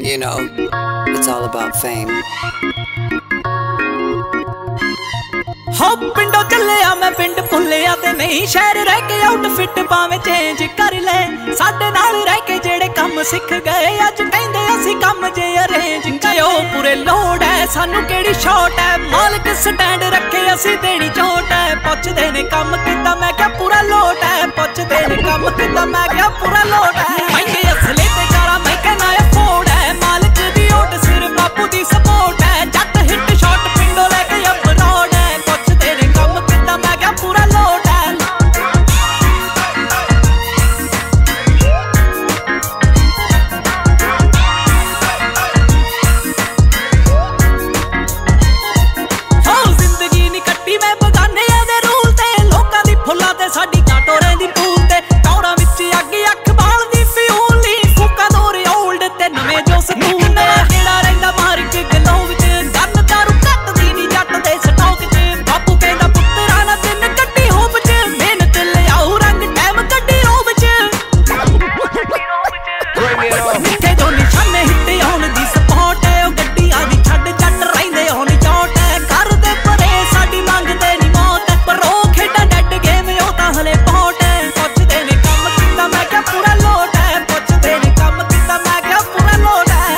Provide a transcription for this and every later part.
You know, it's all about fame. ਹੋ ਪਿੰਡੋਂ ਚੱਲਿਆ ਮੈਂ ਪਿੰਡ ਭੁੱਲਿਆ ਤੇ ਨਹੀਂ ਸ਼ਹਿਰ ਰਹਿ ਕੇ ਆਊਟਫਿੱਟ ਭਾਵੇਂ ਚੇਂਜ ਕਰ ਲੈ ਸਾਡੇ ਨਾਲ ਰਹਿ ਕੇ ਜਿਹੜੇ ਕੰਮ ਸਿੱਖ ਗਏ ਅੱਜ ਕਹਿੰਦੇ ਅਸੀਂ ਕੰਮ ਜੇ ਅਰੇਂਜ ਕਰਿਓ ਪੂਰੇ ਲੋੜ ਹੈ ਸਾਨੂੰ ਕਿਹੜੀ ਸ਼ੌਟ ਹੈ ਮਾਲਕ ਸਟੈਂਡ ਰੱਖੇ ਅਸੀਂ ਦੇਣੀ ਝੋਟ ਹੈ ਪੁੱਛਦੇ ਨੇ ਕੰਮ ਕੀਤਾ ਮੈਂ ਕਿਹਾ ਪੂਰਾ ਲੋਟ ਹੈ ਪੁੱਛਦੇ ਨੇ ਕੰਮ ਕੀਤਾ ਮੈਂ ਕਿਹਾ ਪੂਰਾ ਲੋਟ ਹੈ ਮਹਿੰਗੇ ਅਸਲੇ ਤੇ ਜਾਰਾ ਮੈਂ ਕਹਿਣਾ ਅਫੋਰਡ ਹੈ ਮਾਲਕ ਦੀ ਓਟ ਸਿਰ ਬਾਪੂ ਦੀ ਸਪੋਰਟ ਹੈ ਜੱਟ ਹਿੱਟ ਸ਼ਾਟ ਪਿੰਡੋਂ ਲੈ ਕੇ ਅਬਰੋਡ ਹੈ ਪੁੱਛਦੇ ਨੇ ਕੰਮ ਕੀਤਾ ਮੈਂ ਕਿਹਾ ਪੂਰਾ ਲੋਟ ਹੈ ਹੋ ਜ਼ਿੰਦਗੀ ਨੀ ਕੱਟੀ ਮੈਂ ਬਗਾਨਿਆਂ ਦੇ ਰੂਲ ਤੇ ਲੋਕਾਂ ਦੀ ਫੁੱਲਾਂ ਤੇ ਸਾਡੀ ਕਾਟੋਰੇ ਦੀ ਪੂਲ ਤੇ ਟੌਰਾਂ ਵਿੱਚ ਅੱਗ ਅੱਖ ਬਾਲਦੀ ਫਿਊਲੀ ਫੂਕਾਂ ਦੋਰੇ ਓਲਡ ਤੇ ਨਵੇਂ ਜੋ ਸਕੂਨ ਨੇ ਜਿਹੜਾ ਰਹਿੰਦਾ ਮਾਰ ਕੇ ਗਲੋਂ ਵਿੱਚ ਗੰਨ ਦਾਰੂ ਕੱਟਦੀ ਨੀ ਜੱਟ ਦੇ ਸਟੋਕ 'ਚ ਬਾਪੂ ਕਹਿੰਦਾ ਪੁੱਤਰਾ ਨਾ ਦਿਨ ਕੱਟੀ ਹੋਬ 'ਚ ਮਿਹਨਤ ਲਿਆਉ ਰੰਗ ਟਾਈਮ ਕੱਢੀ ਰੋਬ 'ਚ ਨਿੱਕੇ ਜੋ ਨਿਸ਼ਾਨੇ ਹਿੱਟ ਆਉਣ ਦੀ ਸਪੋਰਟ ਹੈ ਉਹ ਗੱਡੀਆਂ ਵੀ ਛੱਡ ਜੱਟ ਰਹਿੰਦੇ ਹੋਣ ਚੋਟ ਹੈ ਕਰਦੇ ਪਰੇ ਸਾਡੀ ਮੰਗਦੇ ਨੀ ਮੌਤ ਪਰ ਉਹ ਖੇਡਾਂ ਡੈਡ ਗੇਮ ਉਹ ਤਾਂ ਹਲੇ ਪਹੁੰਟ ਹੈ ਪੁੱਛਦੇ ਨੇ ਕੰਮ ਕੀਤਾ ਮੈਂ ਕਿਹਾ ਪੂਰਾ ਲੋਟ ਹੈ ਪੁੱਛਦੇ ਨੇ ਕੰਮ ਕੀਤਾ ਮੈਂ ਕਿਹਾ ਪੂਰਾ ਲੋਟ ਹੈ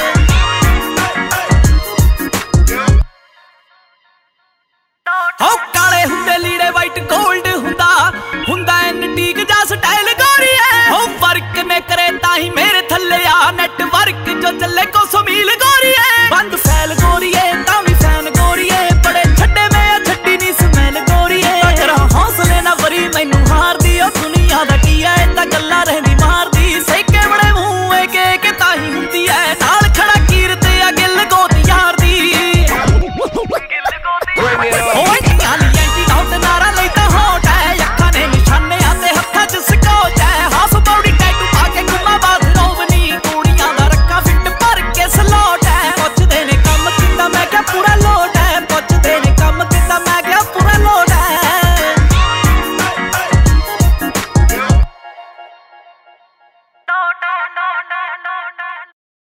ਹੋ ਕਾਲੇ ਹੁੰਦੇ ਲੀੜੇ ਵਾਈਟ ਗੋਲਡ ਹੁੰਦਾ ਐਂਟੀਕ ਜਾਂ ਸਟਾਈਲ ਗੋਰੀਏ ਹੋ ਵਰਕ ਨੇ ਕਰੇ ਤਾਂ ਹੀ ਮੇਰੇ ਥੱਲੇ ਆ ਨੈਟਵਰਕ ਜੋ ਚੱਲੇ ਕੋ ਸਮੀਲ